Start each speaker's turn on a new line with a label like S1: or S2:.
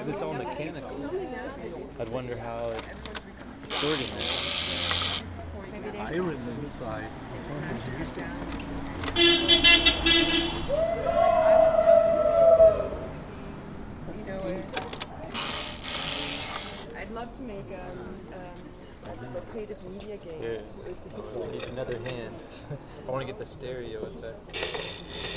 S1: Because it's all mechanical. I'd wonder how it's distorting it.
S2: Iron inside.
S3: You know, I'd love to make a creative media game.
S1: Here,
S3: with the
S1: I need another hand. I want to get the stereo effect.